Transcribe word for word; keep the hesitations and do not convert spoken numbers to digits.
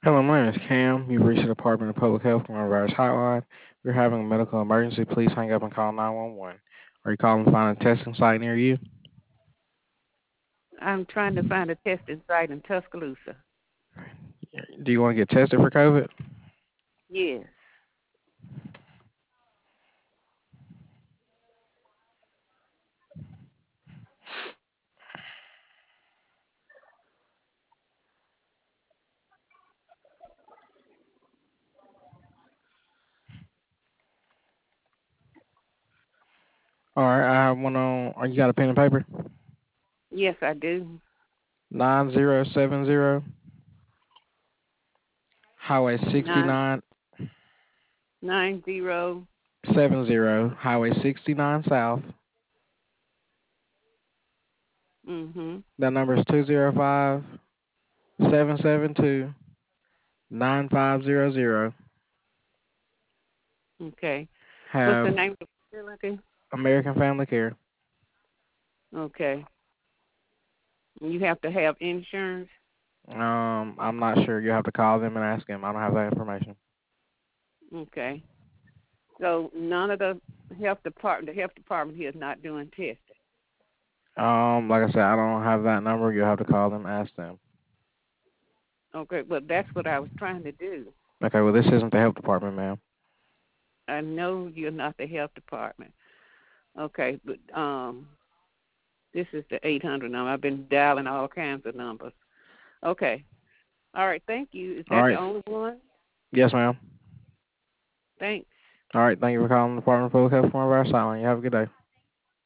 Hello, my name is Cam. You've reached the Department of Public Health Coronavirus Hotline. If you're having a medical emergency, please hang up and call nine one one. Are you calling to find a testing site near you? I'm trying to find a testing site in Tuscaloosa. Do you want to get tested for COVID? Yes. All right, I have one on. Are you got a pen and paper? Yes, I do. Nine zero seven zero Highway sixty Nine nine nine zero. seven zero Highway sixty nine South. Mhm. That number is two zero five seven seven two nine five zero zero. Okay. What's the Have name of the facility? American Family Care. Okay. You have to have insurance. Um, I'm not sure. You have to call them and ask them. I don't have that information. Okay. So none of the health department, the health department here is not doing testing. Um, like I said, I don't have that number. You'll have to call them, ask them. Okay, but that's what I was trying to do. Okay, well, this isn't the health department, ma'am. I know you're not the health department. Okay, but um, this is the eight hundred number. I've been dialing all kinds of numbers. Okay. All right. Thank you. Is All that the right. only one? Yes, ma'am. Thanks. All right. Thank you for calling the Department of Public Health from our side. You have a good day.